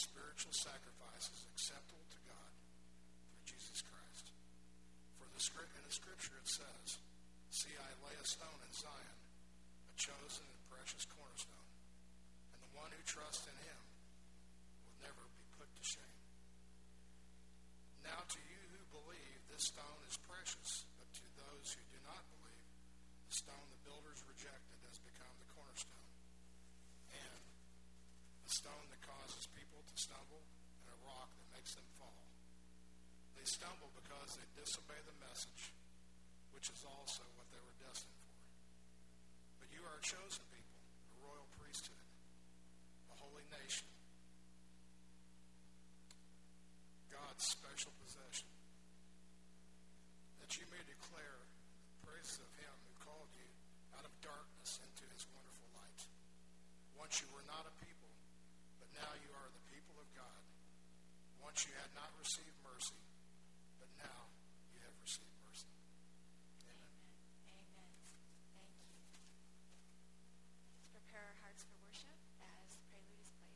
spiritual sacrifices acceptable to God through Jesus Christ. For in the scripture it says, "See, I lay a stone in Zion, a chosen and precious cornerstone, and the one who trusts in him will never be put to shame." Now to you who believe, this stone is precious, but to those who do not believe, the stone the builders rejected has become the cornerstone, and a stone that causes people to stumble, and a rock that makes them fall. They stumble because they disobey the message, which is also what they were destined for. But you are a chosen people, a royal priesthood, a holy nation, God's special possession, that you may declare the praises of him who called you out of darkness into his wonderful light. Once you were not a people, but now you are the people of God. Once you had not received mercy, but now you have received mercy. Amen. Amen. Thank you. Let's prepare our hearts for worship as the prelude is played.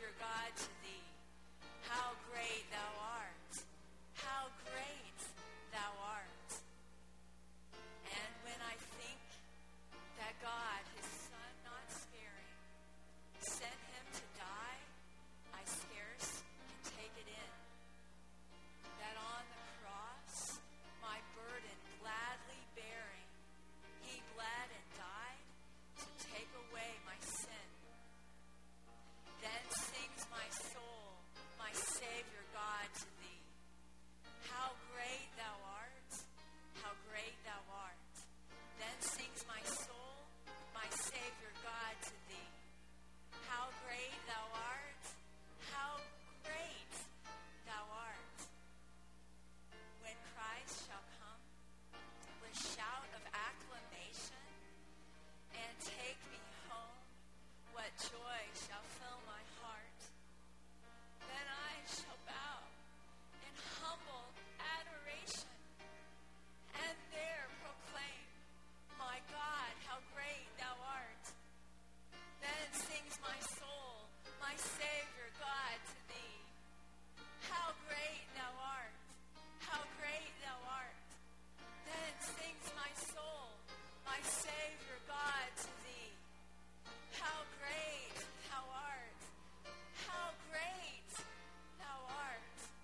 Savior God, to thee. How great thou art. How great thou art. And when I think that God, his Son not sparing, sent him to die, I scarce can take it in. That on the cross, my burden gladly bearing, he bled and died to take away my sin. Then sings my soul, my Savior God, to thee. How great thou art, how great thou art. Then sings my soul, my Savior God, to thee. How great thou art, how great thou art. When Christ shall come with shout of acclamation and take me home, what joy shall fill my heart. Then I shall bow in humble adoration and there proclaim, my God, how great thou art. Then sings my soul, my Savior God, to thee. How great thou art, how great thou art. Then sings my soul, my Savior God, to thee. How great thou art, how great thou art.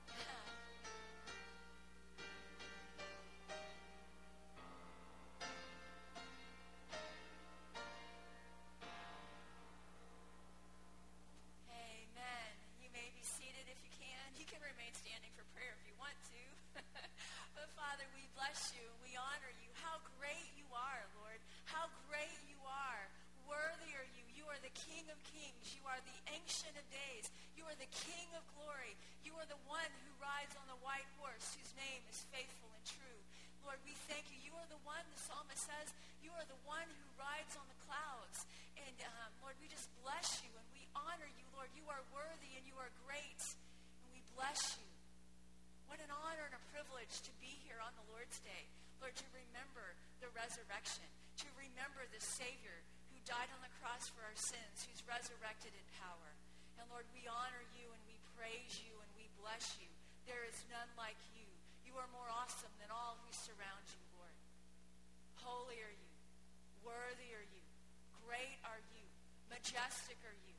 Amen. You may be seated if you can. You can remain standing for prayer if you want to. But Father, we bless you. We honor you. How great you are, Lord. How great you are. Worthy are you. You are the King of kings. You are the Ancient of days. You are the King of glory. You are the one who rides on the white horse, whose name is faithful and true. Lord, we thank you. You are the one, the psalmist says, you are the one who rides on the clouds. And Lord, we just bless you and we honor you, Lord. You are worthy and you are great. And we bless you. What an honor and a privilege to be here on the Lord's Day. Lord, to remember the resurrection, to remember the Savior who died on the cross for our sins, who's resurrected in power. And Lord, we honor you and we praise you and we bless you. There is none like you. You are more awesome than all who surround you, Lord. Holy are you. Worthy are you. Great are you. Majestic are you.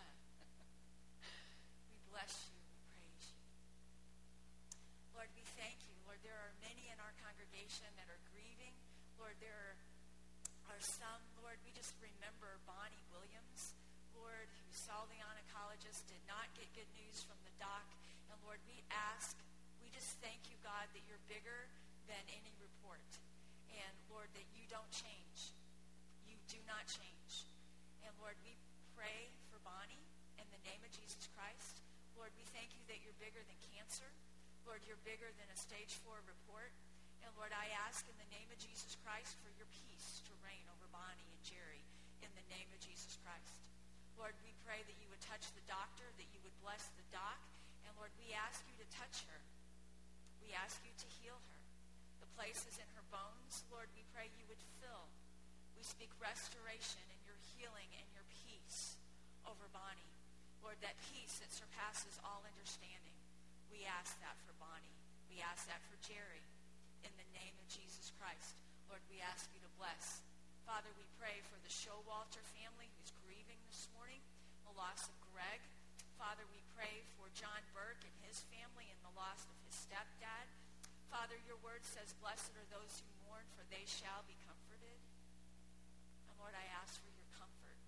We bless you. We praise you. Lord, we thank you. Lord, there are many in our congregation that are grieving. Lord, there are some, Lord, we just remember Bonnie Williams, Lord, who saw the oncologist, did not get good news from the doc. And Lord, we just thank you, God, that you're bigger than any report. And Lord, that you don't change. You do not change. And Lord, we pray for Bonnie in the name of Jesus Christ. Lord, we thank you that you're bigger than cancer. Lord, you're bigger than a stage 4 report. And Lord, I ask in the name of Jesus Christ for your peace to reign over Bonnie and Jerry in the name of Jesus Christ. Lord, we pray that you would touch the doctor, that you would bless the doc. And Lord, we ask you to touch her. We ask you to heal her. The places in her bones, Lord, we pray you would fill. We speak restoration and your healing and your peace over Bonnie. Lord, that peace that surpasses all understanding. We ask that for Bonnie. We ask that for Jerry. In the name of Jesus Christ, Lord, we ask you to bless. Father, we pray for the Showalter family who's grieving this morning, the loss of Greg. Father, we pray for John Burke and his family and the loss of his stepdad. Father, your word says, blessed are those who mourn, for they shall be comforted. And Lord, I ask for your comfort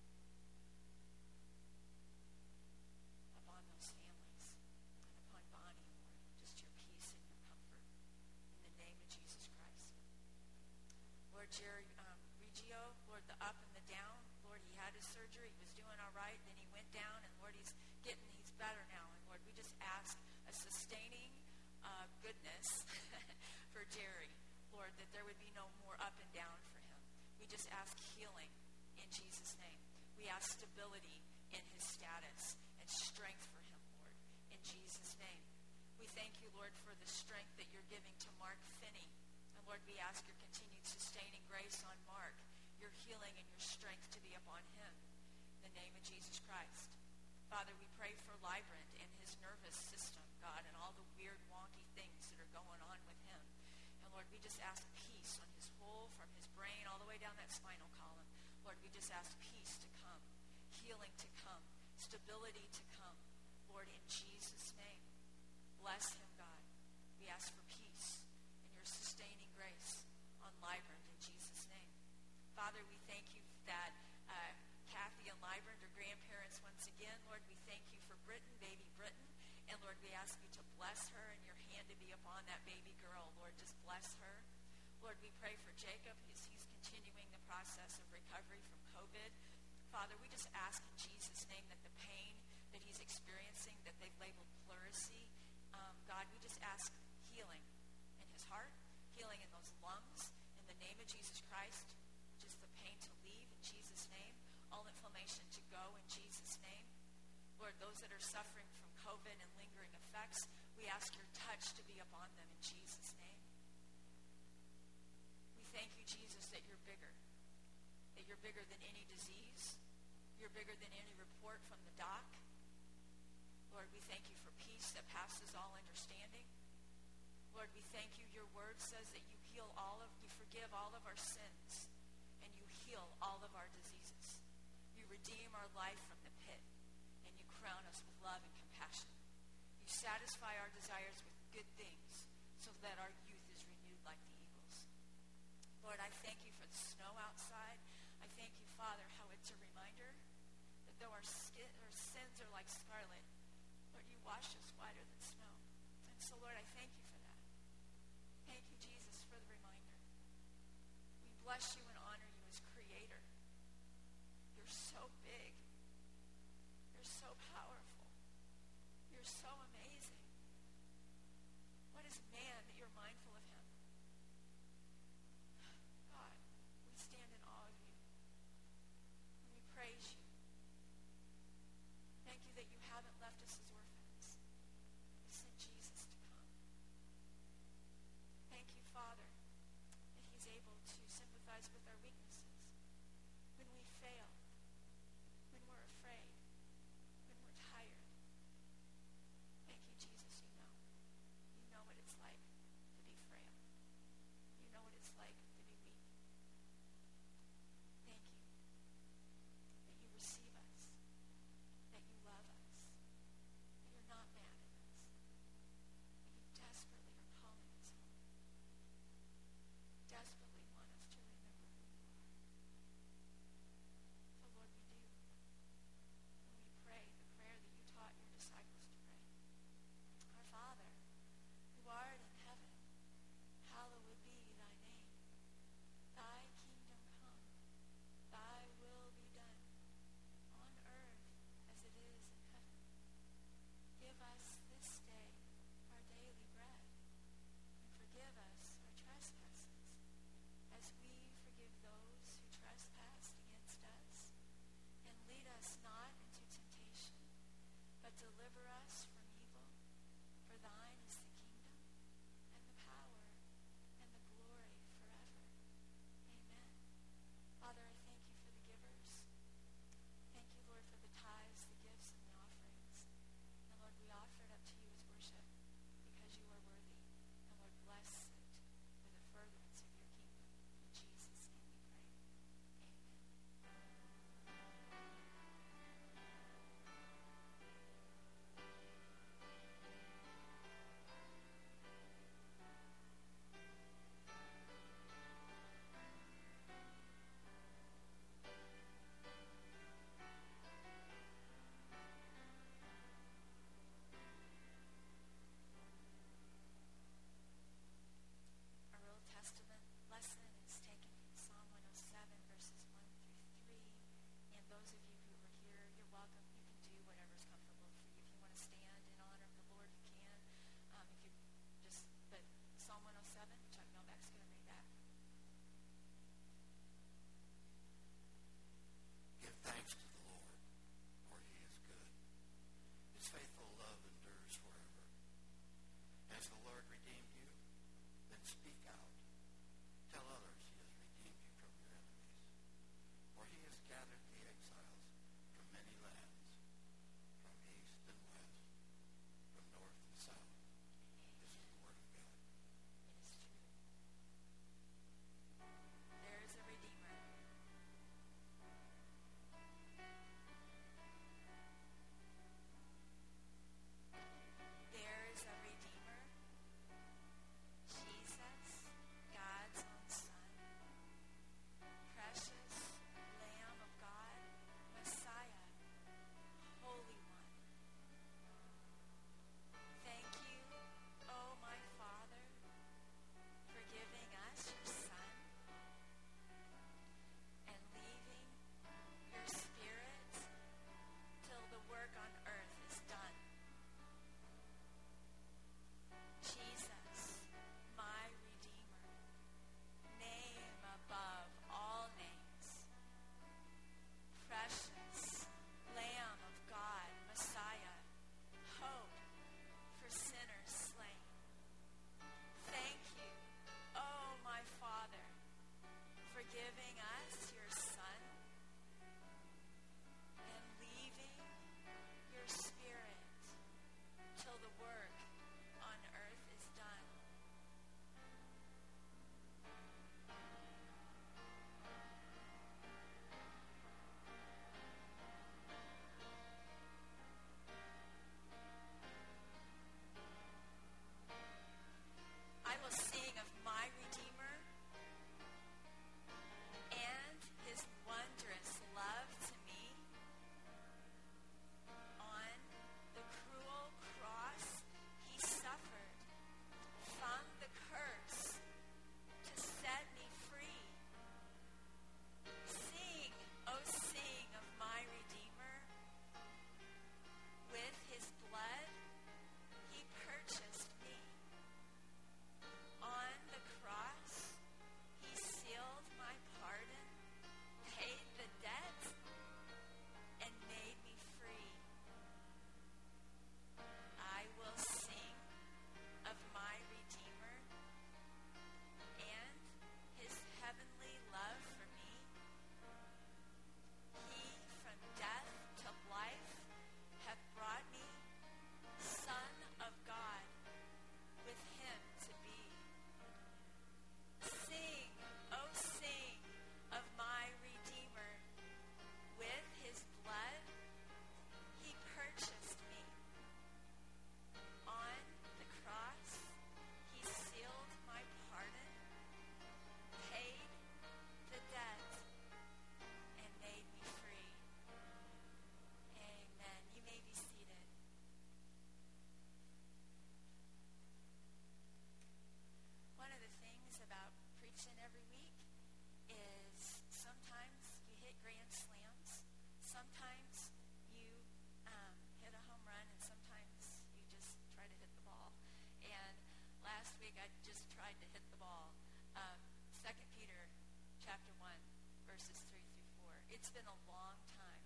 upon those families and upon Bonnie, Lord. Just your peace and your comfort in the name of Jesus Christ. Lord, Jerry Reggio, Lord, the up and the down. Lord, he had his surgery. He was doing all right. Then he went down, and Lord, he's better now. And Lord, we just ask a sustaining goodness for Jerry, Lord, that there would be no more up and down for him. We just ask healing in Jesus' name. We ask stability in his status and strength for him, Lord, in Jesus' name. We thank you, Lord, for the strength that you're giving to Mark Finney. And Lord, we ask your continued sustaining grace on Mark, your healing and your strength to be upon him. In the name of Jesus Christ. Father, we pray for Librand and his nervous system, God, and all the weird, wonky things that are going on with him. And Lord, we just ask peace on his whole, from his brain all the way down that spinal column. Lord, we just ask peace to come, healing to come, stability to come. Lord, in Jesus' name, bless him, God. We ask for peace and your sustaining grace on Librand in Jesus' name. Father, we thank you that Kathy and Librand are grandparents once again. Lord, we thank you for Britton, baby Britton. And Lord, we ask you to bless her and your hand to be upon that baby girl. Lord, just bless her. Lord, we pray for Jacob as he's continuing the process of recovery from COVID. Father, we just ask in Jesus' name that the pain that he's experiencing, that they've labeled pleurisy, God, we just ask healing in his heart, healing in those lungs, in the name of Jesus Christ, just the pain to leave in Jesus' name, all inflammation to go in Jesus' name. Lord, those that are suffering from COVID and lingering effects, we ask your touch to be upon them in Jesus' name. We thank you, Jesus, that you're bigger than any disease. You're bigger than any report from the doc. Lord, we thank you for peace that passes all understanding. Lord, we thank you. Your word says that you forgive all of our sins, and you heal all of our diseases. You redeem our life from the pit, and you crown us with love and compassion. You satisfy our desires with good things, so that our youth is renewed like the eagles. Lord, I thank you for the snow outside. I thank you, Father, how it's a reminder that though our sins are like scarlet, Lord, you wash us whiter than snow. And so, Lord, I thank you for that. Thank you, Jesus, for the reminder. We bless you and honor you as Creator. You're so big. You're so powerful. You're so amazing. What is man that you're mindful of him? God, we stand in awe of you. And we praise you. Thank you that you haven't left us as orphans. You sent Jesus to come. Thank you, Father, that he's able to sympathize with our weaknesses. When we fail, when we're afraid, when we're tired. Thank you, Jesus, you know. You know what it's like to be frail. You know what it's like to be weak. Thank you that you receive us, that you love us, that you're not mad at us, that you desperately are calling us home, desperately want us to remember who you are. in every week is sometimes you hit grand slams, sometimes you hit a home run, and sometimes you just try to hit the ball. And last week I just tried to hit the ball. 2 Peter chapter 1, verses 3 through 4. It's been a long time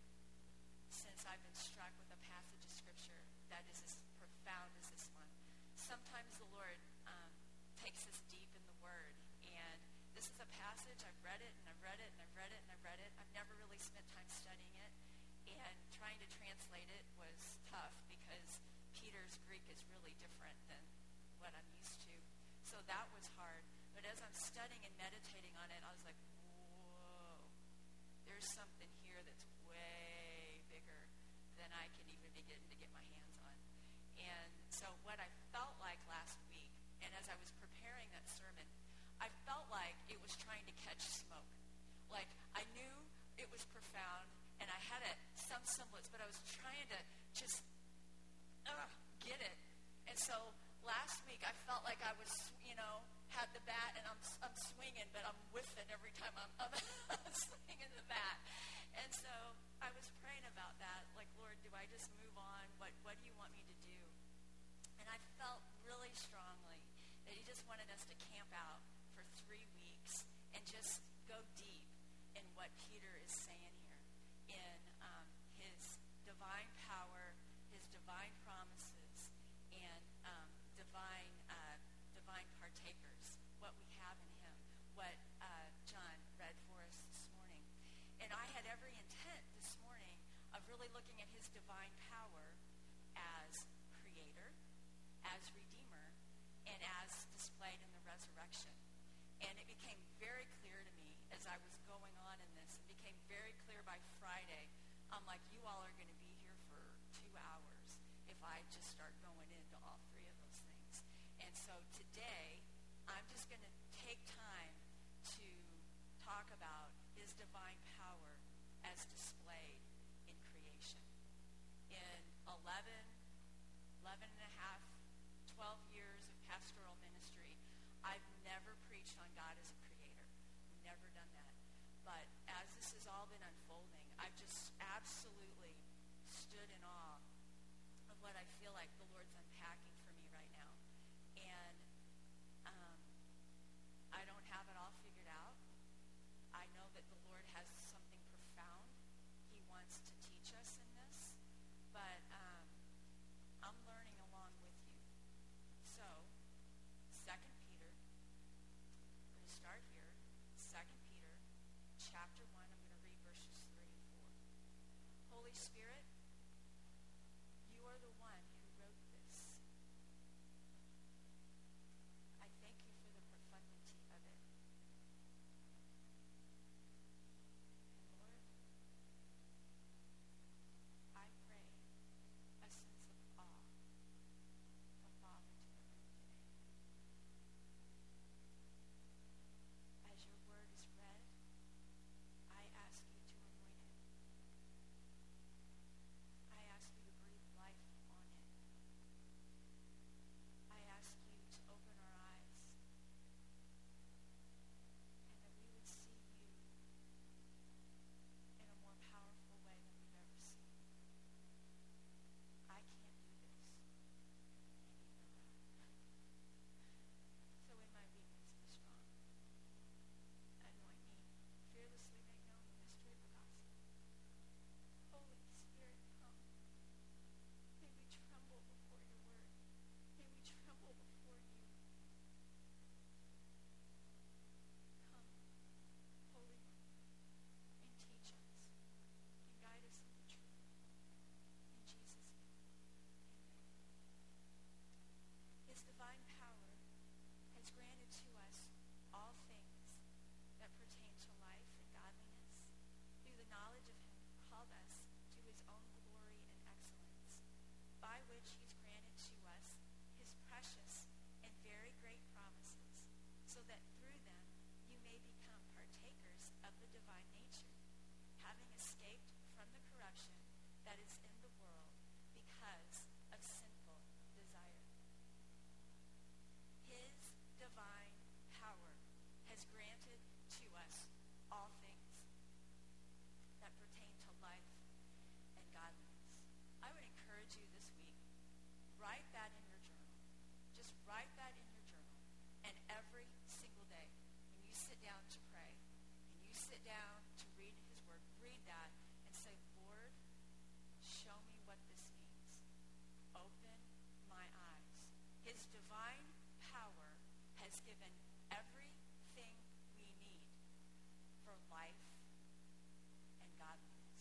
since I've been struck with a passage of Scripture that is as profound as this one. Sometimes the Lord takes us deep in the Word, and this is a passage, I've read it, and I've read it, and I've read it, and I've read it. I've never really spent time studying it, and trying to translate it was tough because Peter's Greek is really different than what I'm used to. So that was hard. But as I'm studying and meditating on it, I was like, whoa, there's something here that's way bigger than I can even begin to get my hands on. And so what I felt like last week, and as I was preparing that sermon, I felt like it was trying to catch smoke. Like I knew it was profound, and I had some semblance, but I was trying to just get it. And so last week I felt like I was, had the bat, and I'm swinging, but I'm whiffing every time I'm swinging the bat. And so I was praying about that, like, Lord, do I just move on? What do you want me to do? And I felt really strongly that he just wanted us to camp out for 3 weeks and just go deep in what Peter is saying here, in his divine power, his divine promises, and divine partakers, what we have in him, what John read for us this morning. And I had every intent this morning of really looking at his divine power as creator, as redeemer, and as displayed in the resurrection. And it became very clear to me as I was going on in this. It became very clear by Friday. I'm like, you all are going to be here for 2 hours if I just start going into all 3 of those things. And so today, I'm just going to take time to talk about his divine power as displayed in creation. In 11 and a half, 12 years of pastoral ministry, I've never preached on God as a creator. Never done that. But as this has all been unfolding, I've just absolutely stood in awe of what I feel like the Lord's unpacking for me right now. And I don't have it all figured out. I know that the Lord has something profound he wants to teach us in this. But I'm learning along with you. So, 2 Peter, we're going to start here. 2 Peter, chapter 1, I'm going to read verses 3 and 4. Holy Spirit, you are the one who wrote this. I thank you for the profundity of it. And Lord, I pray a sense of awe to fall into the room today. As your word is read, I ask you to anoint it. do this week, write that in your journal. Just write that in your journal. And every single day, when you sit down to pray, and you sit down to read his word, read that and say, Lord, show me what this means. Open my eyes. His divine power has given everything we need for life and godliness.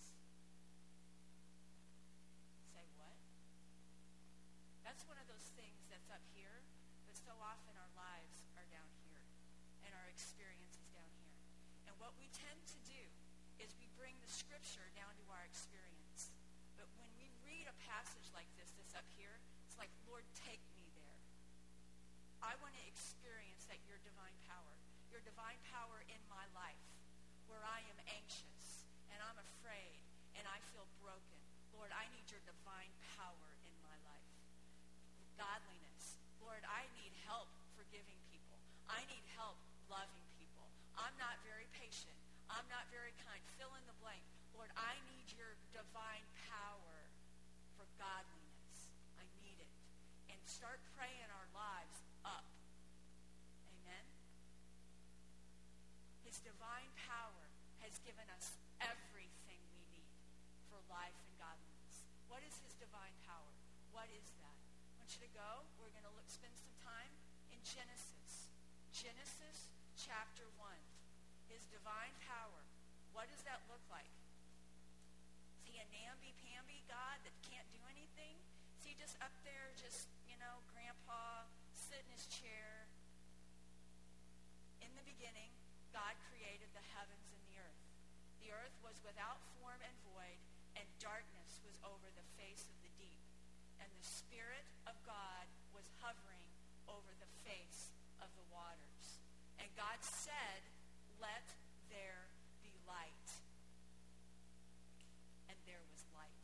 Say what? That's one of those things that's up here, but so often our lives are down here and our experience is down here. And what we tend to do is we bring the scripture down to our experience. But when we read a passage like this that's up here, it's like, Lord, take me there. I want to experience that your divine power in my life, where I am anxious and I'm afraid and I feel broken. Lord, I need your divine power in my life. Godliness. Lord, I need help forgiving people. I need help loving people. I'm not very patient. I'm not very kind. Fill in the blank. Lord, I need your divine power for godliness. I need it. And start praying our lives up. Amen? His divine power has given us everything we need for life and godliness. What is his divine power? What is that? I want you to go. We're going to spend some time in Genesis. Genesis chapter 1. His divine power. What does that look like? Is he a namby-pamby God that can't do anything? Is he just up there, just, grandpa, sit in his chair? In the beginning, God created the heavens and the earth. The earth was without form and void, and darkness was over the face of the deep. And the Spirit of God was hovering over the face of the waters. And God said, let there be light. And there was light.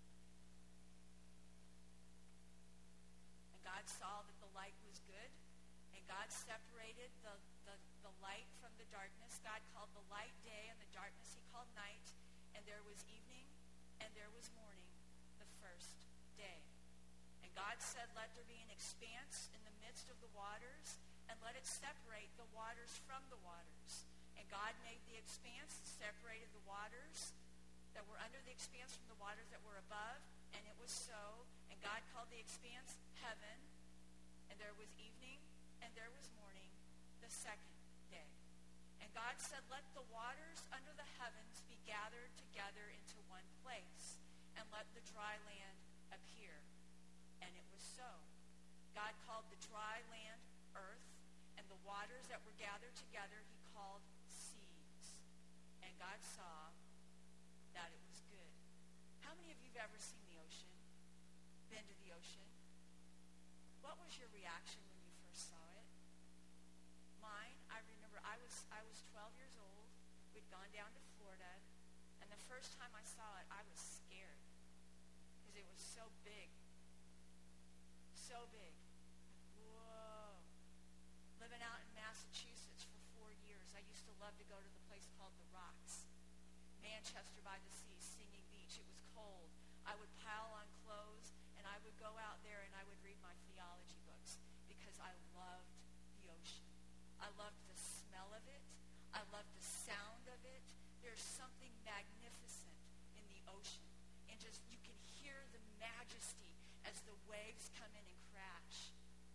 And God saw that the light was good. And God separated the light from the darkness. God called the light day, and the darkness he called night. And there was evening, and there was morning, the first day. And God said, let there be an expanse in the midst of the waters, and let it separate the waters from the waters. And God made the expanse, separated the waters that were under the expanse from the waters that were above, and it was so. And God called the expanse heaven, and there was evening, and there was morning, the second day. And God said, let the waters under the heavens be gathered together into one place, and let the dry land appear. And it was so. God called the dry land earth, and the waters that were gathered together he called seas. And God saw that it was good. How many of you have ever seen the ocean? Been to the ocean? What was your reaction when you first saw it? Mine, I remember I was 12 years old. We'd gone down to Florida, and the first time I saw it, I was scared because it was so big. So big. Whoa. Living out in Massachusetts for 4 years, I used to love to go to the place called The Rocks. Manchester by the Sea, Singing Beach. It was cold. I would pile on clothes, and I would go out there and I would read my theology books because I loved the ocean. I loved the smell of it. I loved the sound of it. There's something magnificent in the ocean. And just, you can hear the majesty as the waves come in and crash.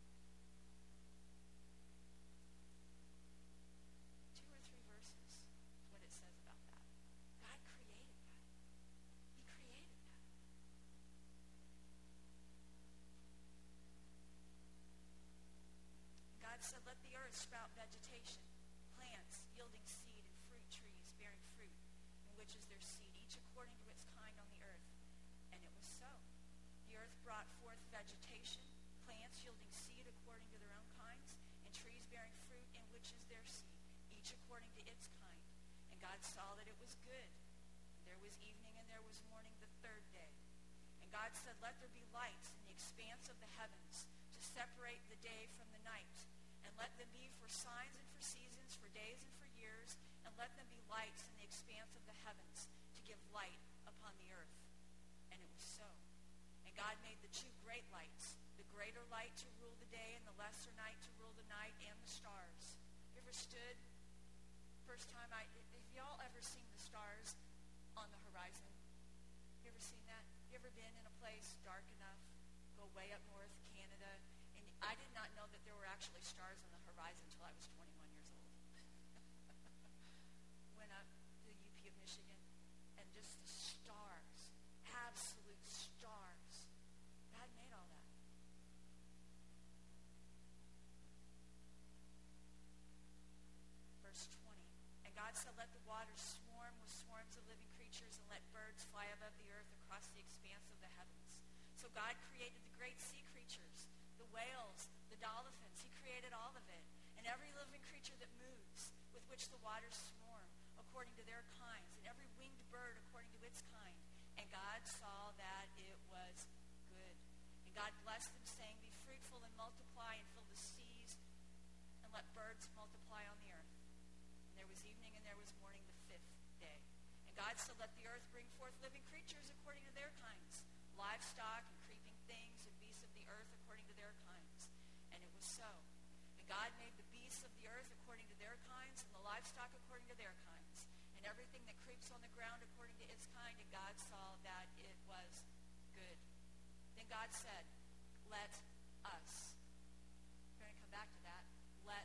2 or 3 verses is what it says about that. God created that. He created that. God said, let the earth sprout vegetation, plants yielding seed and fruit trees bearing fruit, in which is their seed, each according to its kind on the earth. And it was so. The earth brought forth vegetation, plants yielding seed according to their own kinds, and trees bearing fruit, in which is their seed, each according to its kind. And God saw that it was good. And there was evening and there was morning the third day. And God said, let there be lights in the expanse of the heavens to separate the day from the night. And let them be for signs and for seasons, for days and for years. And let them be lights in the expanse of the heavens to give light upon the earth. And it was so. And God made the two great lights, the greater light to rule the day and the lesser night to rule the night, and the stars. You ever stood, have y'all ever seen the stars on the horizon? You ever seen that? You ever been in a place dark enough, go way up north, Canada, and I did not know that there were actually stars on the horizon until I was 21 years old. Went up to the UP of Michigan, and just the stars, absolute stars. God made all that. Verse 20. And God said, let the waters swarm with swarms of living creatures, and let birds fly above the earth across the expanse of the heavens. So God created the great sea creatures, the whales, the dolphins. He created all of it, and every living creature that moves, with which the waters swarm, according to their kinds, and every winged bird according to its kind. And God saw that it was good. And God blessed them, saying, be fruitful and multiply, and fill the seas, and let birds multiply on the earth. And there was evening and there was morning the fifth day. And God said, let the earth bring forth living creatures according to their kinds, livestock and creeping things and beasts of the earth according to their kinds. And it was so. And God made the beasts of the earth according to their kinds, and the livestock according to their kinds, and everything that creeps on the ground according to its kind. And God saw that it was good. Then God said, let us. We're going to come back to that. Let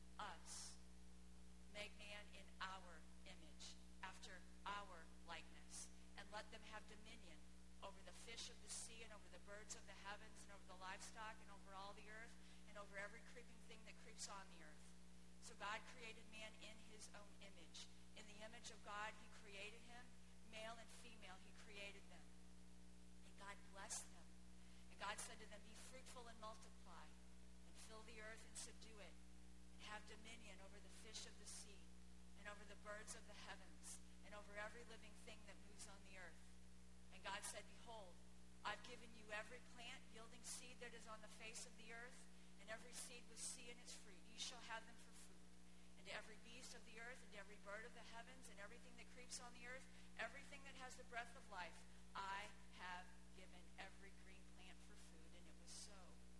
us make man in our image, after our likeness, and let them have dominion over the fish of the sea, and over the birds of the heavens, and over the livestock, and over all the earth, and over every creeping thing that creeps on the earth. So God created man in his own image. In the image of God he created him, male and female he created them. And God blessed them. And God said to them, be fruitful and multiply, and fill the earth and subdue it, and have dominion over the fish of the sea, and over the birds of the heavens, and over every living thing that moves on the earth. And God said, behold, I've given you every plant yielding seed that is on the face of the earth, and every seed with seed in its fruit. You shall have them for food. And to every beast of the earth, and to every bird of the heavens, and everything that creeps on the earth, everything that has the breath of life, I have given every green plant for food. And it was so.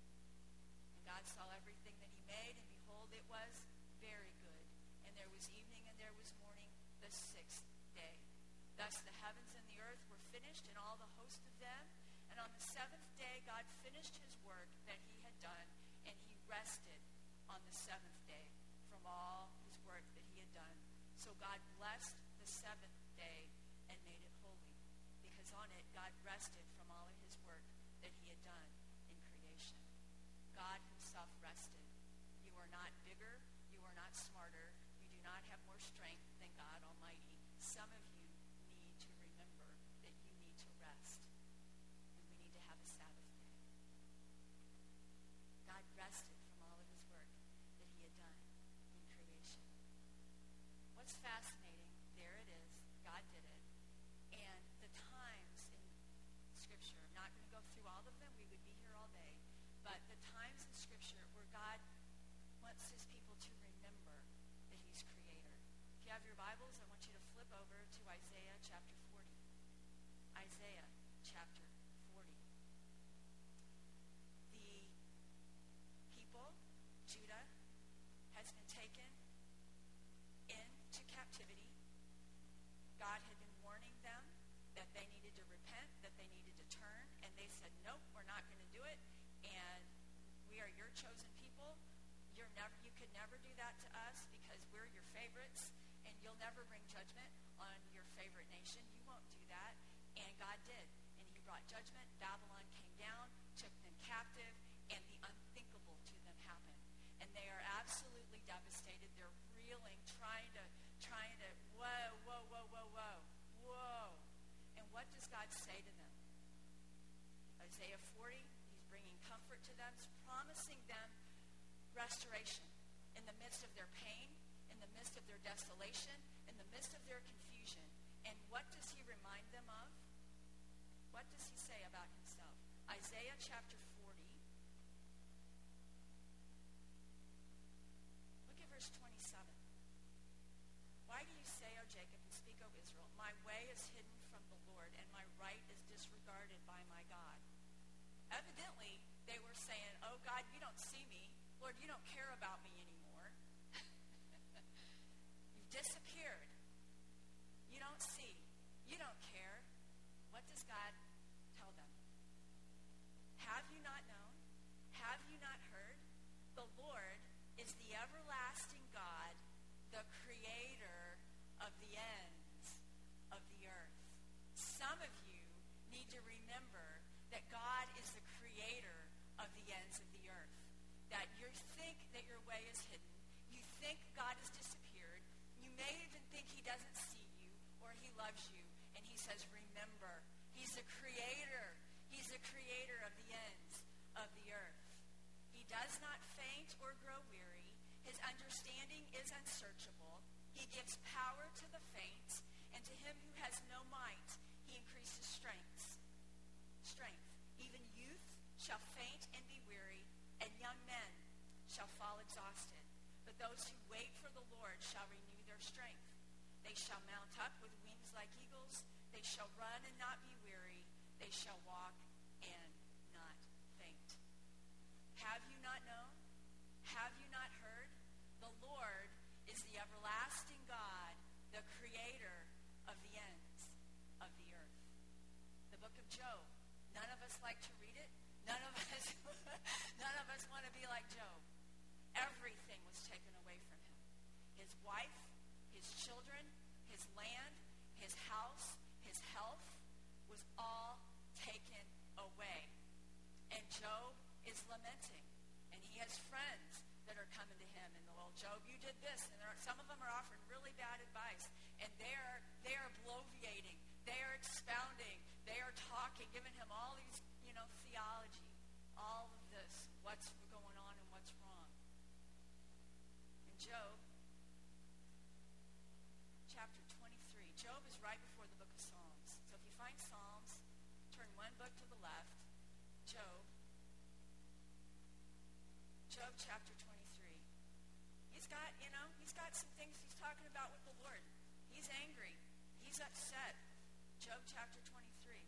And God saw everything that he made, and behold, it was very good. And there was evening and there was morning the sixth day. Thus the heavens and the earth were finished, and all the host of them. And on the seventh day God finished his work that he had done, and he rested on the seventh day from all his work that he had done. So God blessed the seventh day and made it holy, because on it God rested from all of his work that he had done in creation. God himself rested. You are not bigger, you are not smarter, you do not have more strength than God Almighty. Some of you need to remember that you need to rest, and we need to have a Sabbath day. God rested from all of his work that he had done in creation. What's fascinating, there it is, God did it, and the times in Scripture, I'm not going to go through all of them, we would be here all day, but the times in Scripture where God wants his people to remember that he's creator. If you have your Bibles, I want you to flip over to Isaiah chapter 40. Isaiah chapter 40. The people, Judah, has been taken into captivity. God had been warning them that they needed to repent, that they needed to turn, and they said, nope, we're not going to do it, and we are your chosen people. You could never do that to us because we're your favorites, and you'll never bring judgment on your favorite nation. You won't do that. And God did. And he brought judgment. Babylon came down, took them captive, and the unthinkable to them happened. And they are absolutely devastated. They're reeling, trying to, whoa. And what does God say to them? Isaiah 40, he's bringing comfort to them, he's promising them restoration in the midst of their pain, in the midst of their desolation, in the midst of their confusion. And what does he remind them of? What does he say about himself? Isaiah chapter 40. Look at verse 27. Why do you say, O Jacob, and speak, O Israel, my way is hidden from the Lord, and my right is disregarded by my God? Evidently, they were saying, oh, God, you don't see me. Lord, you don't care about me anymore. You've disappeared. You don't see. You don't care. What does God tell them? Have you not known? Have you not heard? The Lord is the everlasting God, the creator of the ends of the earth. Some of you need to remember that God is the creator of the ends of the earth. That you think that your way is hidden. You think God has disappeared. You may even think he doesn't see you or he loves you. And he says, remember, he's the creator. He's the creator of the ends of the earth. He does not faint or grow weary. His understanding is unsearchable. He gives power to the faint, and to him who has no might, he increases strength. Even youth shall faint and be weary, and young men shall fall exhausted. But those who wait for the Lord shall renew their strength. They shall mount up with wings like eagles. They shall run and not be weary. They shall walk and not faint. Have you not known? Have you not heard? The Lord is the everlasting God, the creator of the ends of the earth. The book of Job. None of us like to read it. None of us want to be like Job. Everything was taken away from him. His wife, his children, his land, his house, his health was all taken away. And Job is lamenting. And he has friends that are coming to him. And, well, Job, you did this. And some of them are offering really bad advice. And they are bloviating. They are expounding. They are talking, giving him all these, theology, all of this, what's going on and what's wrong. In Job, chapter 23, Job is right before the book of Psalms. So if you find Psalms, turn one book to the left, Job chapter 23. He's got some things he's talking about with the Lord. He's angry. He's upset. Job chapter 23.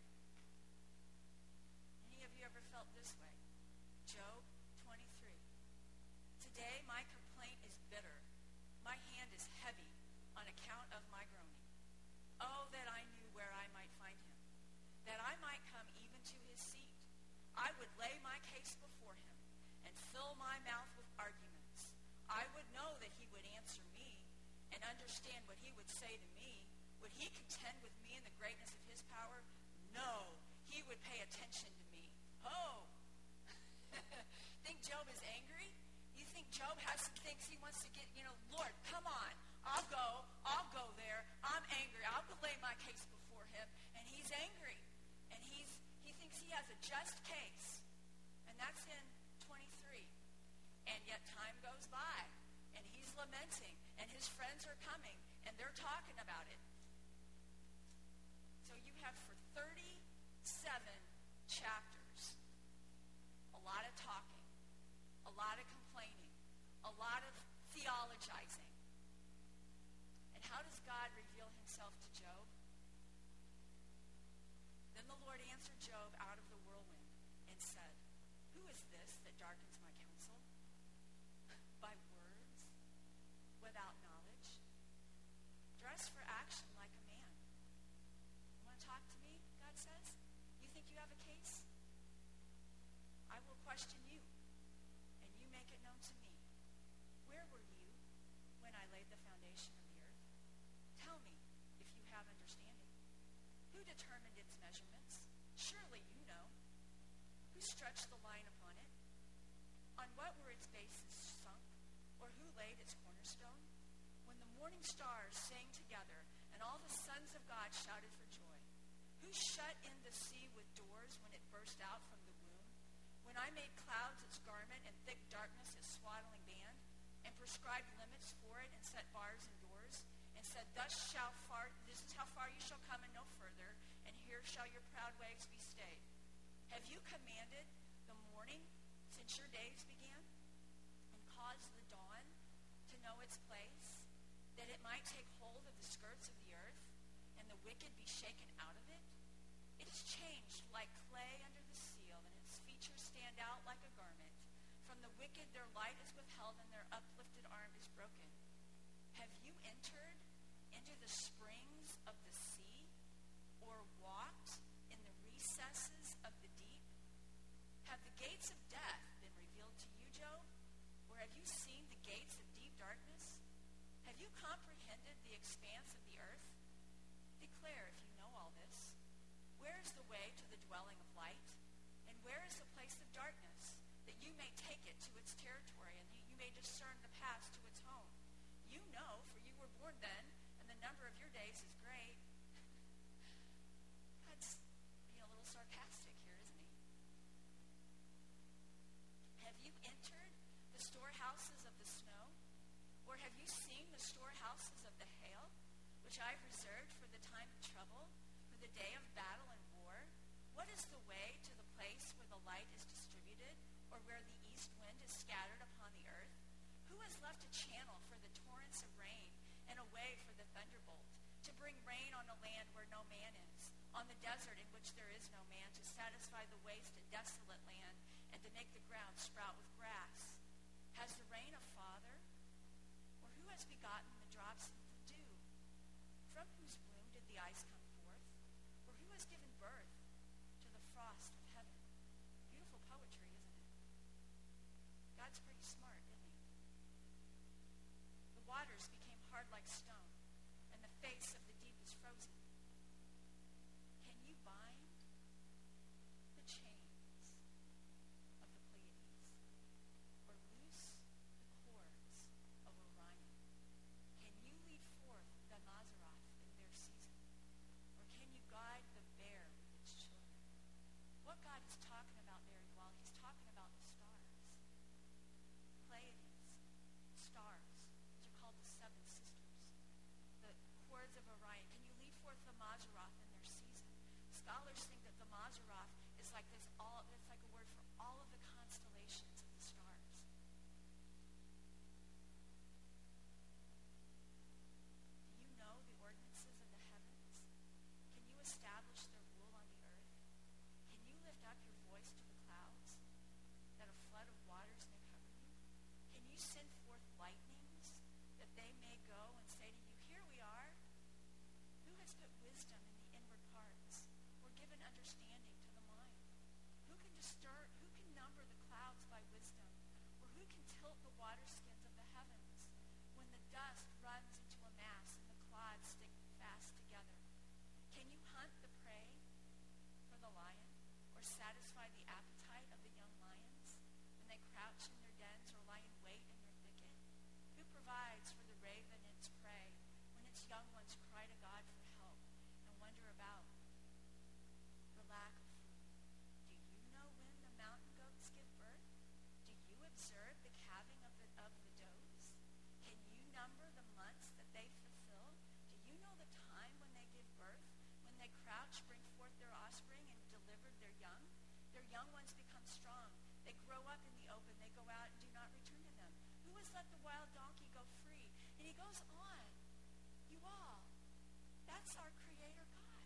Any of you ever felt this way? Job 23. Today my complaint is bitter. My hand is heavy on account of my groaning. Oh, that I knew where I might find him, that I might come even to his seat. I would lay my case before him and fill my mouth with arguments. I would know that he would answer me and understand what he would say to me. Would he contend with me in the greatness of his power? No, he would pay attention to me. Oh! Think Job is angry? You think Job has some things he wants to get, Lord, come on. I'll go there. I'm angry. I'll lay my case before him. And he's angry. And he thinks he has a just case. And that's in 23. And yet time goes by. And he's lamenting. And his friends are coming. And they're talking about it. So you have for 37 chapters a lot of talking, a lot of complaining, a lot of theologizing. And how does God reveal himself to Job? Then the Lord answered Job out of the whirlwind and said, who is this that darkens my counsel? By words, without knowledge. Dress for action like a man. You want to talk to me, God says? You think you have a case? I will question you, and you make it known to me. Where were you when I laid the foundation of the earth? Tell me if you have understanding. Who determined its measurements? Surely you know. Who stretched the line upon it? On what were its bases sunk? Or who laid its cornerstone? When the morning stars sang together, and all the sons of God shouted for joy. Who shut in the sea with doors when it burst out from the womb? When I made clouds its garment and thick darkness its swaddling band, and prescribed limits for it and set bars and doors, and said, this is how far you shall come and no further, and here shall your proud waves be stayed. Have you commanded the morning since your days began, and caused the dawn to know its place, that it might take hold of the skirts of the earth, and the wicked be shaken out of it? It is changed like clay under the seal, and its whose features stand out like a garment. From the wicked their light is withheld, and their uplifted arm is broken. Have you entered into the springs of the sea, or walked in the recesses of the deep? Have the gates of death been revealed to you, Job? Or have you seen the gates of deep darkness? Have you comprehended the expanse of the earth? Declare if you know all this. Where is the way to the dwelling of light? And where is the place of darkness, that you may take it to its territory, and you may discern the paths to its home? You know, for you were born then, and the number of your days is great. God's being a little sarcastic here, isn't he? Have you entered the storehouses of the snow? Or have you seen the storehouses of the hail, which I've reserved for the time of trouble, for the day of battle and war? What is the way to the place where the light is distributed, or where the east wind is scattered upon the earth? Who has left a channel for the torrents of rain, and a way for the thunderbolt, to bring rain on a land where no man is, on the desert in which there is no man, to satisfy the waste and desolate land, and to make the ground sprout with grass? Has the rain a father? Or who has begotten the drops of the dew? From whose womb did the ice come forth? Or who has given birth to the frost of heaven? Beautiful poetry, isn't it? God's pretty smart, isn't he? The waters became hard like stone, and the face of the deep is frozen. Can you bind the chains of the Pleiades, or loose the cords of Orion? Can you lead forth the Mazzaroth in their season? Or can you guide the bear with its children? What God is talking about there, while he's talking about the stars. Pleiades, stars, which are called the seven sisters. The cords of Orion. Can you lead forth the Mazzaroth in their season? Scholars think that the Mazzaroth is like this, it's like a word for all of the constellations of the stars. Do you know the ordinances of the heavens? Can you establish their rule on the earth? Can you lift up your voice to the clouds, that a flood of waters may cover you? Can you send forth lightnings, that they may go and say to you, here we are? Who has put wisdom in the inward parts, or given understanding to the mind? Who can number the clouds by wisdom, or who can tilt the waterskins of the heavens, when the dust runs into a mass and the clods stick fast together? Can you hunt the prey for the lion, or satisfy the appetite of the young lions, when they crouch in their dens or lie in wait in their thicket? Who provides for the raven its prey, when its young ones cry to God for help and wonder about the lack of food? Do you know when the mountain goats give birth? Do you observe the calving of the does? Can you number the months that they fulfill? Do you know the time when they give birth? When they crouch, bring forth their offspring, and deliver their young? Their young ones become strong. They grow up in the open. They go out and do not return to them. Who has let the wild donkey go free? And he goes on. You all. That's our Creator God.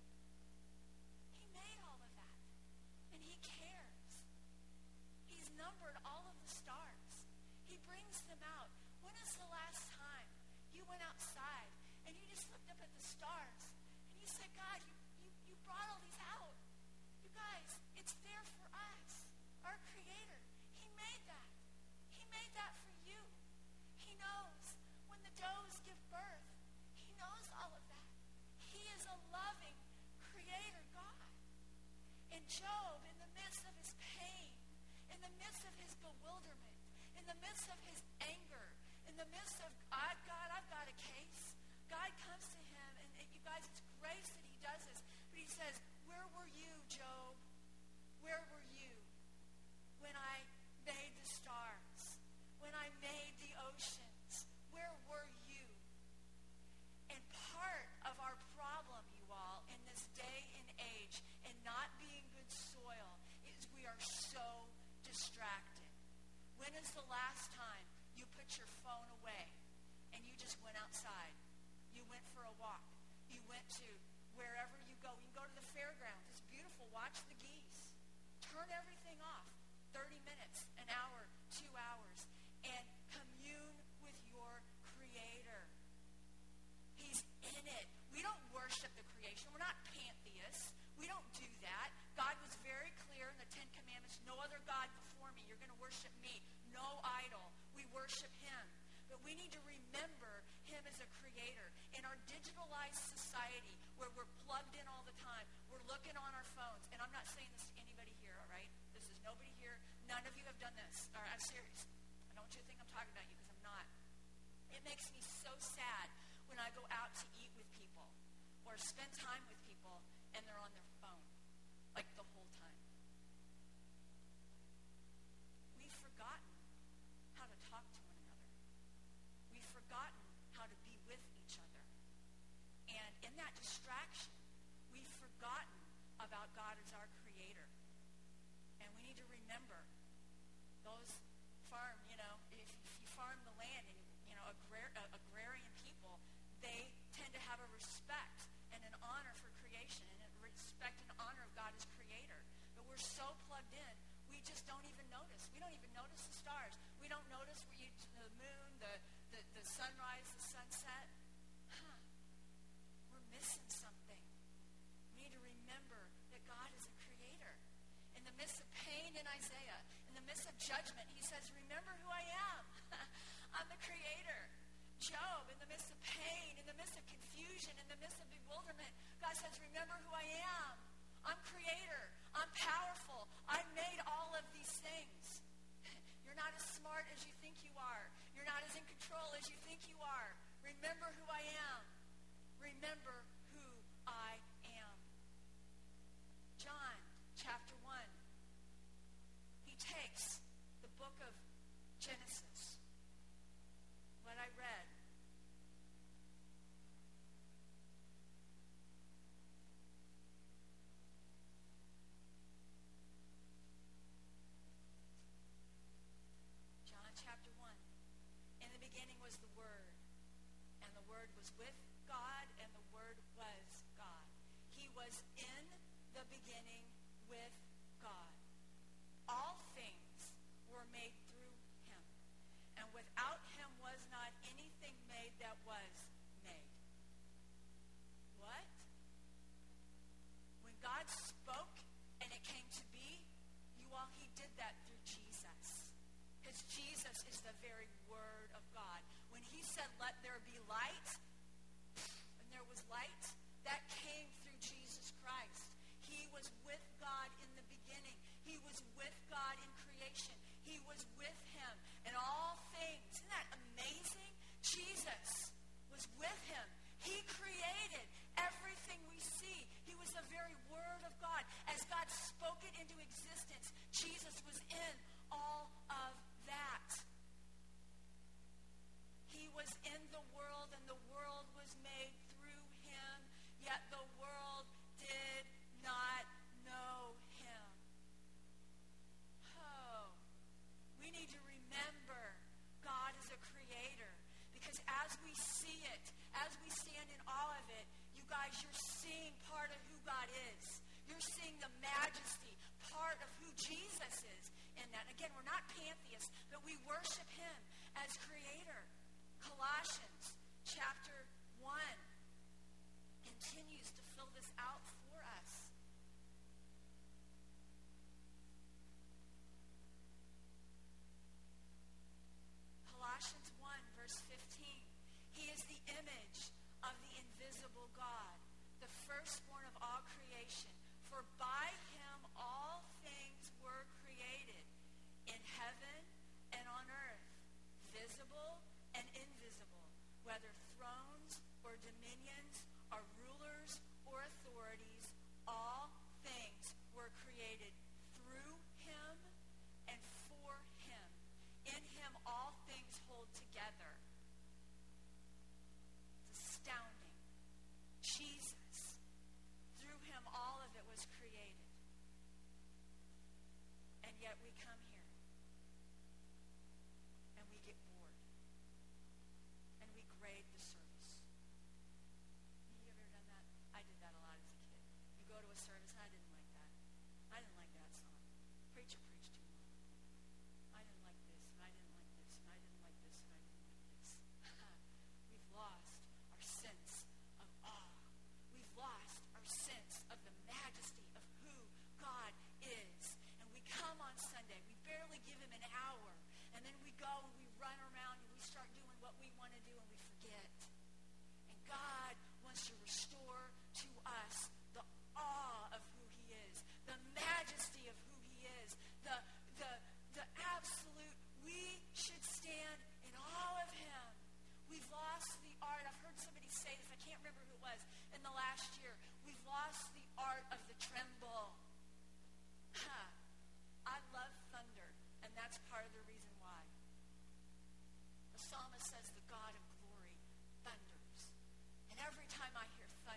He made all of that. And he cares. He's numbered all of the stars. He brings them out. When is the last time you went outside and you just looked up at the stars and you said, God, you brought all these out. You guys, it's there for us. Our Creator. He made that. He made that for you. He knows when the does give birth. He knows all of that. He is a loving Creator God. And Job, in the midst of his pain, in the midst of his bewilderment, in the midst of his anger, in the midst of, God, I've got a case. God comes to him, and you guys, it's grace that he does this. But he says, where were you, Job? Where were you when I made the stars? When I made the oceans? Where were you? And part of our problem, you all, in this day and age, and not being good soil, is we are so distracted. When is the last time you put your phone away and you just went outside? You went for a walk. You went to wherever you go. You can go to the fairgrounds. It's beautiful. Watch the geese. turn everything off, 30 minutes, an hour, 2 hours, and commune with your Creator. He's in it. We don't worship the creation. We're not pantheists. We don't do that. God was very clear in the Ten Commandments, no other God before me. You're going to worship me. No idol. We worship him. But we need to remember him as a creator. In our digitalized society where we're plugged in all the time, we're looking on our phones. And I'm not saying this to anybody here, all right? This is nobody here. None of you have done this. All right, I'm serious. I don't want you to think I'm talking about you because I'm not. It makes me so sad when I go out to eat with people or spend time with people and they're on their phone, like the whole time. We've forgotten how to talk to one another. We've forgotten how to be with each other. And in that distraction, we've forgotten about God as our creator. And we need to remember those if you farm the land and, agrarian people, they tend to have a respect and an honor for creation and a respect and honor of God as creator. But we're so plugged in, we just don't even notice. We don't even notice the stars. We don't notice the moon, the sunrise, the sunset. We're missing something. We need to remember that God is a creator. In the midst of pain in Isaiah, in the midst of judgment, he says, remember who I am. I'm the creator. Job, in the midst of pain, in the midst of confusion, in the midst of bewilderment, God says, remember who I am. I'm creator. I'm powerful. I made all of these things. You're not as smart as you think you are. You're not as in control as you think you are. Remember who I am. Remember who I am. John chapter 1. He takes the book of Genesis, what I read, John chapter 1. In the beginning was the Word, and the Word was with God, and the Word was God. He was in the beginning with God. All things were made through him, and without him was not anything made that was made. What? When God spoke and it came to be, he did that through Jesus. Because Jesus is the very Word of God. When he said, let there be light, and there was light, that came through Jesus Christ. He was with God in the beginning. He was with God in creation. He was with him in all things. Isn't that amazing? Jesus was with him. He created everything we see. He was the very Word of God. As God spoke it into existence, Jesus was in all of that. He was in the world, and the world was made through him, yet the world did not know him. Oh, we need to remember God is a creator, because as we see it, as we stand in awe of it, you guys, you're seeing part of who God is. You're seeing the majesty, part of who Jesus is in that. Again, we're not pantheists, but we worship him as creator. Colossians chapter 1 continues to fill this out for us. Colossians 1 verse 15. He is the image of the invisible God, the firstborn of all creation. For by him all things were created, in heaven and on earth, visible and invisible, whether thrones or dominions or rulers or authorities, all things were created through him and for him. In him all things hold together. It's astounding. Jesus, through him all of it was created. And yet we come here and we get bored. And we grade the service. Have you ever done that? I did that a lot as a kid. You go to a service, and I didn't like that. I didn't like that song.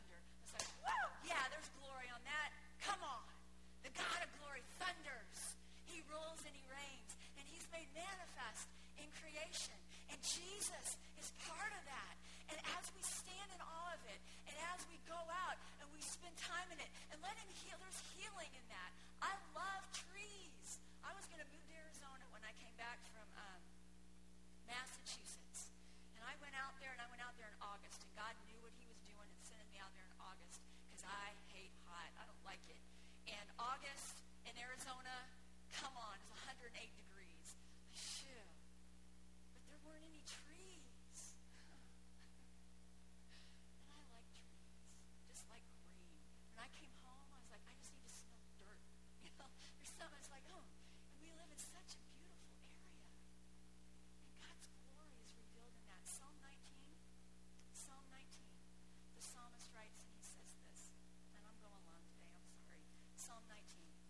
thunder. I was like, woo! Yeah, there's glory on that. Come on. The God of glory thunders. He rules and he reigns. And he's made manifest in creation. And Jesus is part of that. And as we stand in awe of it, and as we go out and we spend time in it, and let him heal, there's healing in that. I love trees. I was going to move to Arizona when I came back from Massachusetts. And I went out there, and I went out there in August. And God knew what he was doing and sending me out there in August because I hate hot. I don't like it. And August in Arizona, come on, it's 108 degrees. Phew. But there weren't any trees. And I like trees, just like green. When I came home, I was like, I just need to smell dirt. You know, there's something, it's like, oh, and we live in such a beautiful area. And God's glory is revealed in that. Psalm 19, the psalmist writes, and he says this, and I'm going long today, I'm sorry. Psalm 19.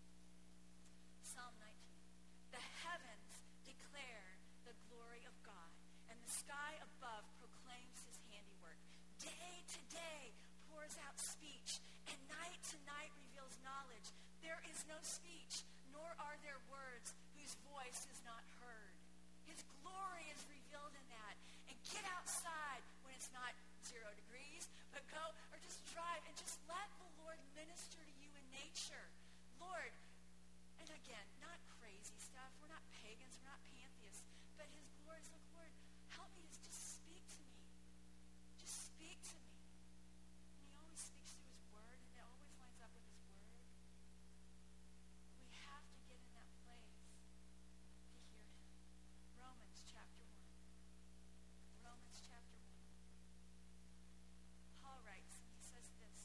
The heavens declare the glory of God, and the sky above proclaims his handiwork. Day to day pours out speech, and night to night reveals knowledge. There is no speech, nor are there words whose voice is not heard. His glory is revealed in that. And get outside when it's not 0 degrees, but go or just drive and just let the Lord minister to you in nature. Lord, and again, not crazy stuff. We're not pagans. We're not pantheists. But his glory is like, Lord, help me to just speak to me. Just speak to me. And he always speaks through his word, and it always lines up with his word. We have to get in that place to hear him. Romans chapter 1. Paul writes, and he says this.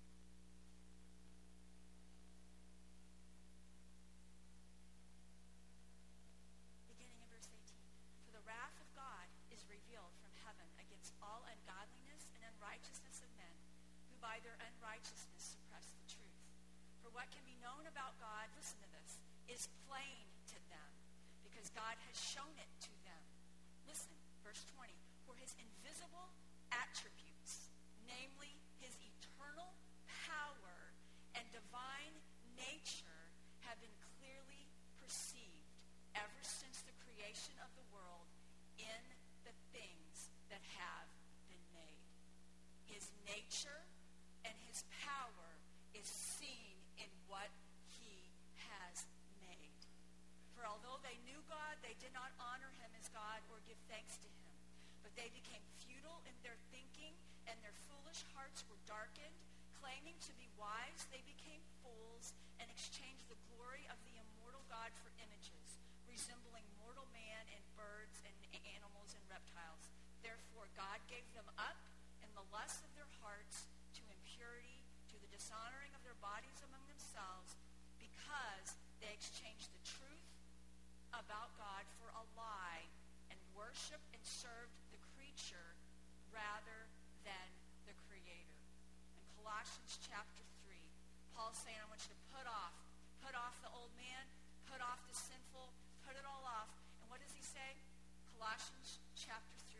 Beginning in verse 18. For the wrath of God is revealed from heaven against all ungodliness and unrighteousness of men, who by their unrighteousness suppress the truth. For what can be known about God, listen to this, is plain to them, because God has shown it to them. Listen, verse 20. For his invisible attributes, namely his eternal power and divine nature, have been clearly perceived ever since the creation of the world in the things that have been made. His nature and his power is seen in what he has made. For although they knew God, they did not honor him as God or give thanks to him. But they became futile in their thinking, and their foolish hearts were darkened. Claiming to be wise, they became fools and exchanged the glory of the immortal God for images, resembling mortal man and birds and animals and reptiles. Therefore God gave them up in the lust of their hearts to impurity, to the dishonoring of their bodies among themselves, because they exchanged the truth about God for a lie, and worshiped and served the creature rather than the Creator. In Colossians chapter 3, Paul's saying, I want you to put off the old man, put off the sinful, put it all off. And what does he say? Colossians chapter 3.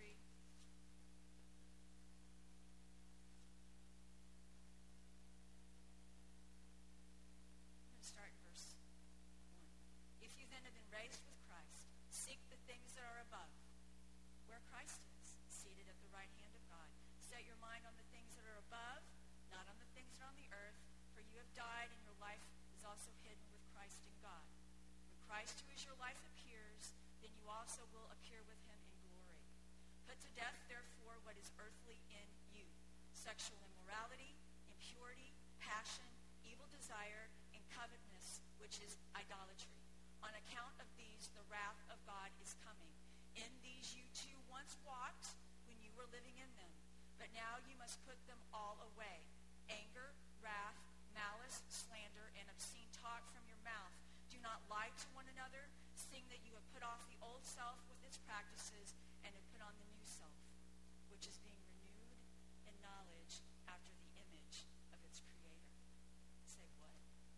I'm going to start in verse 1. If you then have been raised with Christ, seek the things that are above, where Christ is, seated at the right hand of God. Set your mind on the things that are above, not on the things that are on the earth, for you have died, and your life is also hidden with Christ in God. When Christ, who is your life, appears, then you also will appear with him in glory. Put to death, therefore, what is earthly in you: sexual immorality, impurity, passion, evil desire, and covetousness, which is idolatry. On account of these, the wrath of God is coming. In these you too once walked when you were living in them. But now you must put them all away: anger, wrath, malice, slander, and obscene talk from your mouth. Do not lie to one another, seeing that you have put off the old self with its practices and have put on the new self, which is being renewed in knowledge after the image of its creator. Say what?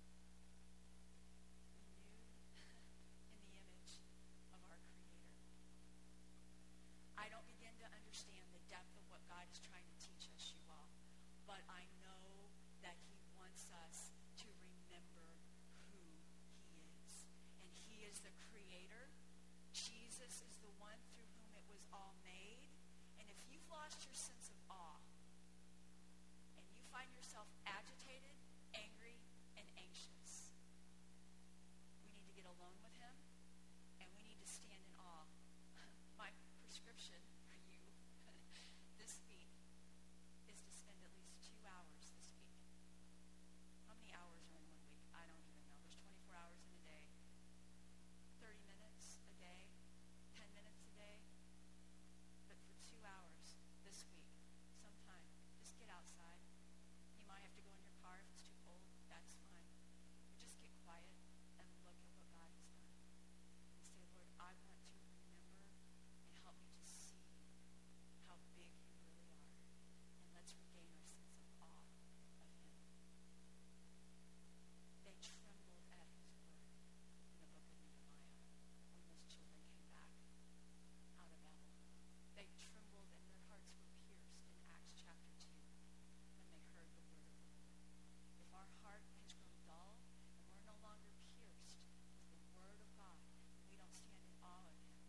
Renewed in the image of our creator. I don't begin to understand the depth of what God is trying to teach us, you all. but I know that he wants us to remember who he is. And he is the creator. Jesus is the one through whom it was all made. And if you've lost your sense of awe, and you find yourself agitated, angry, and anxious, we need to get alone with him, and we need to stand in awe. My prescription for you this week is to spend at least 2 hours this week. How many hours are in 1 week? I don't even know. There's 24 hours in a day. 30 minutes a day, 10 minutes a day. But for 2 hours this week, sometime, just get outside. You might have to go in your car if it's too cold. That's fine. But just get quiet and look at what God has done. And say, Lord, I want to remember and help me to see how big you really are. And let's regain our sense of awe of him. They trembled at his word in the book of Nehemiah when those children came back out of Babylon. They trembled and their hearts were pierced in Acts chapter 2 when they heard the word of the Lord. If our heart has grown dull and we're no longer pierced with the word of God, and we don't stand in awe of him,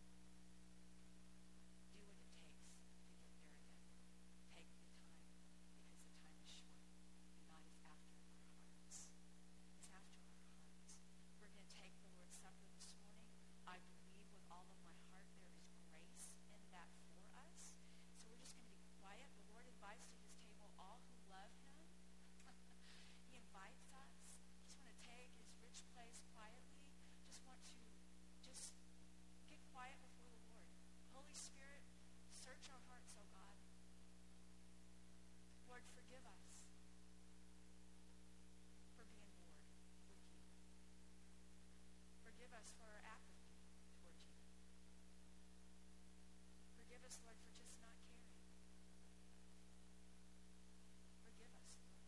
do what it takes to get there again. Take the time, because the time is short, and God is after our hearts. He's after our hearts. We're going to take the Lord's Supper this morning. I believe with all of my heart there is grace in that for us. So we're just going to be quiet. The Lord invites to his table all who love him. He invites us. Just want to take his rich place quietly. Just want to just get quiet before the Lord. Holy Spirit, search our hearts, oh God. Lord, forgive us for being bored with you. Forgive us for our apathy towards you. Forgive us, Lord, for just not caring. Forgive us, Lord.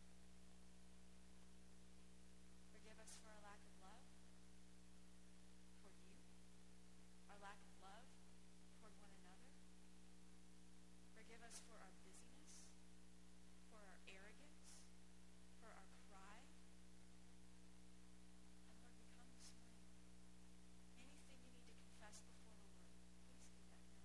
Forgive us for our lack of love toward you, our lack of love toward one another. Forgive us for our busyness, for our arrogance, for our pride. And Lord, we come this morning. Anything you need to confess before the Lord, please do that now.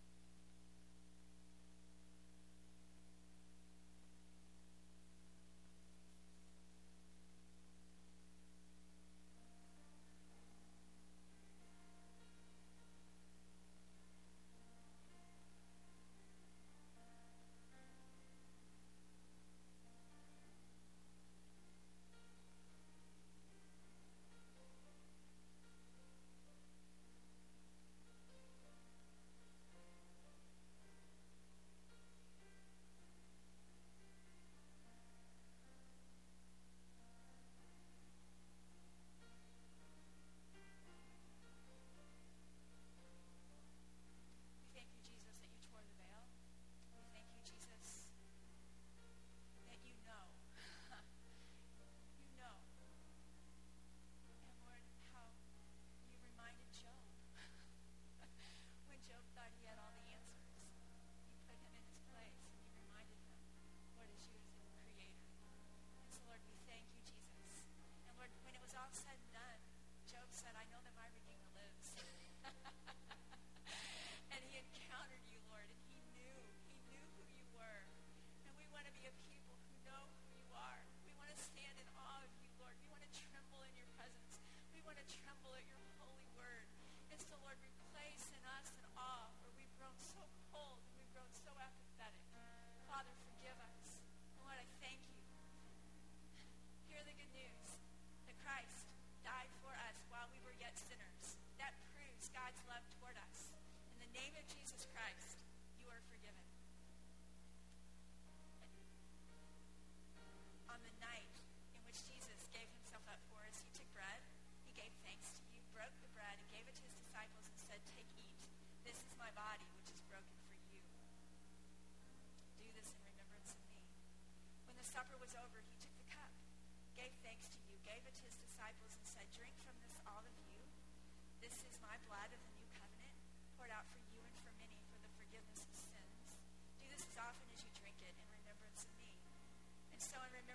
We thank you, Jesus, that you tore the veil. We thank you, Jesus, that you know. You know. And Lord, how you reminded Job. When Job thought he had all the answers, you put him in his place and you reminded him what is you as a creator. And so, Lord, we thank you, Jesus. And Lord, when it was all said and done, Job said, I know that my Redeemer lives. And he encountered you, Lord, and he knew who you were. And we want to be a people who know who you are. We want to stand in awe of you, Lord. We want to tremble in your presence. We want to tremble at your holy word. And so, Lord, replace in us an awe where we've grown so cold and we've grown so apathetic. Father, forgive us. Lord, I thank you. Hear the good news that Christ died for us while we were yet sinners. That proves God's love toward us. In the name of Jesus Christ, you are forgiven. On the night in which Jesus gave himself up for us, he took bread, he gave thanks to you, broke the bread, and gave it to his disciples and said, take, eat. This is my body, which is broken for you. Do this in remembrance of me. When the supper was over, he took the cup, gave thanks to you, gave it to his disciples, and said, drink from this, all of you. This is my blood of the new covenant, poured out for you and for many for the forgiveness of sins. Do this as often as you drink it in remembrance of me.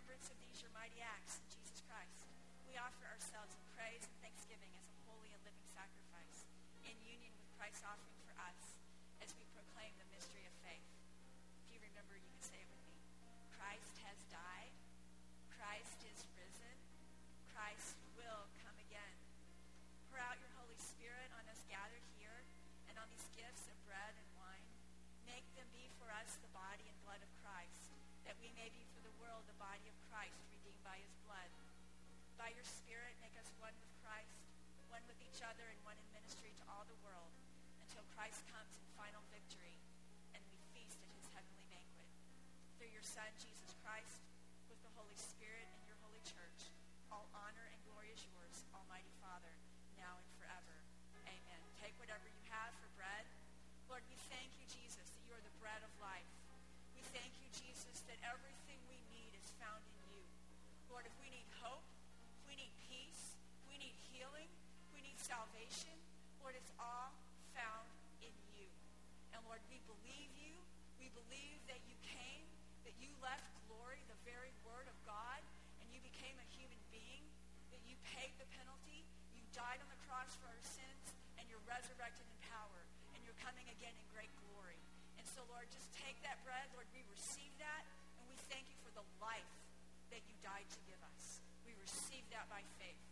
remembrance of these your mighty acts in Jesus Christ, we offer ourselves in praise and thanksgiving as a holy and living sacrifice in union with Christ's offering for us as we proclaim the mystery of faith. If you remember, you can say it with me. Christ has died. Christ is risen. Christ will come again. Pour out your Holy Spirit on us gathered here and on these gifts of bread and wine. Make them be for us the body and blood of Christ, that we may be for the world the body of Christ, redeemed by his blood. By your Spirit, make us one with Christ, one with each other, and one in ministry to all the world, until Christ comes in final victory and we feast at his heavenly banquet. Through your Son, Jesus Christ, with the Holy Spirit and your holy church, all honor and glory is yours, Almighty Father, now and forever. Amen. Take whatever you have for bread. Lord, we thank you, Jesus, that you are the bread of life. We thank you, Jesus, that everything we need is found in you. Lord, if we need hope, if we need peace, if we need healing, if we need salvation, Lord, it's all found in you. And Lord, we believe you. We believe that you came, that you left glory, the very word of God, and you became a human being, that you paid the penalty, you died on the cross for our sins, and you're resurrected in power, and you're coming again in great glory. And so, Lord, just take that bread. Lord, we receive that, and we thank you for the life that you died to give us. We receive that by faith.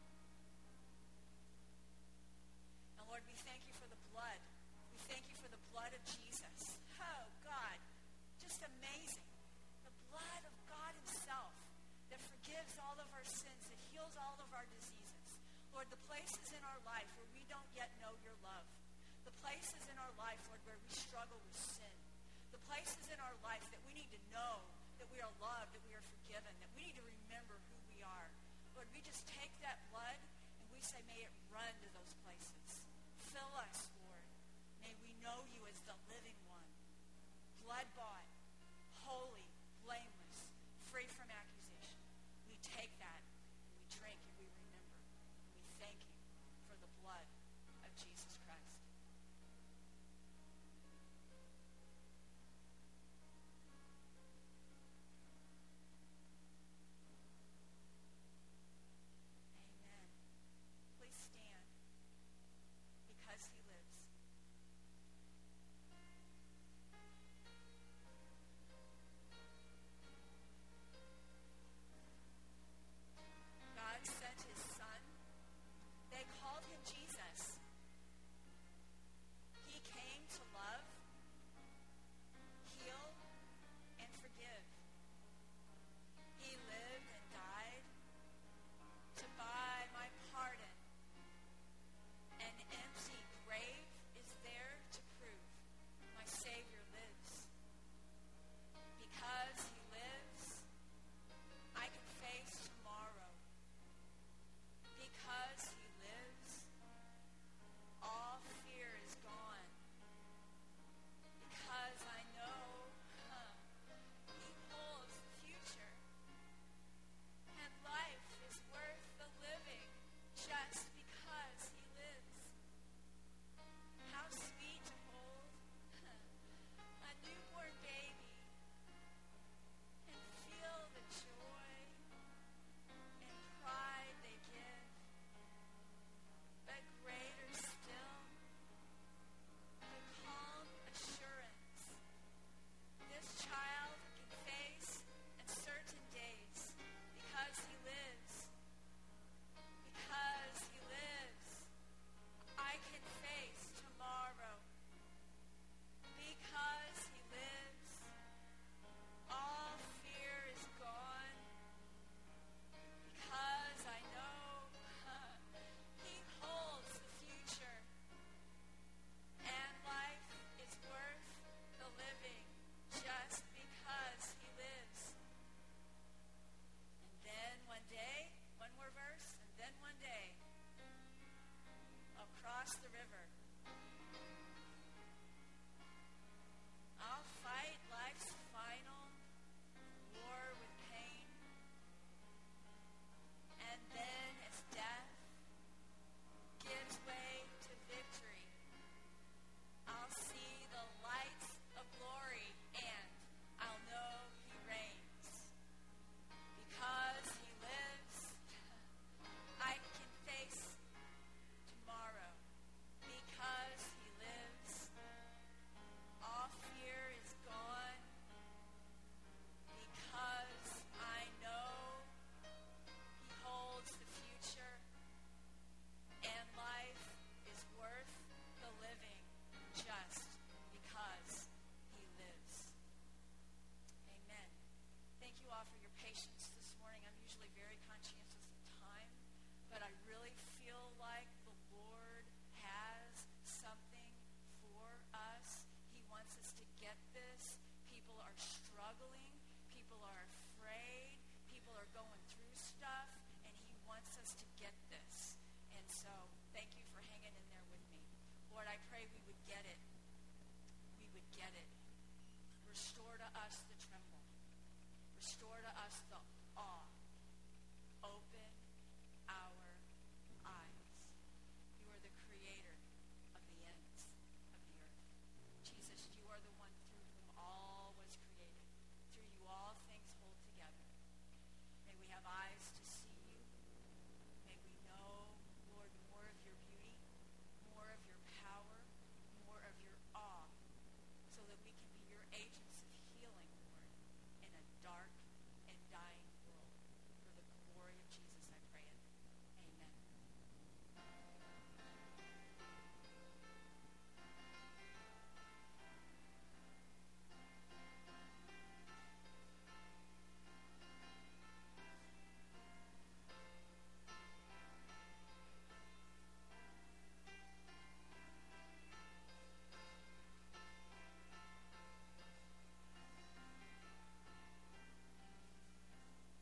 And Lord, we thank you for the blood. We thank you for the blood of Jesus. Oh, God, just amazing. The blood of God himself that forgives all of our sins, that heals all of our diseases. Lord, the places in our life where we don't yet know your love, the places in our life, Lord, where we struggle with sin, the places in our life that we need to know that we are loved, that we are forgiven, that we need to remember who we are. Lord, we just take that blood and we say, may it run to those places. Fill us, Lord. May we know you as the living one, blood-bought, holy, blameless, free from accusation. We take that and we drink and we remember. And we thank you for the blood of Jesus Christ. Amen. Please stand because he lives. struggling. People are afraid. People are going through stuff. And he wants us to get this. And so thank you for hanging in there with me. Lord, I pray we would get it. We would get it. Restore to us the tremble. Restore to us the awe.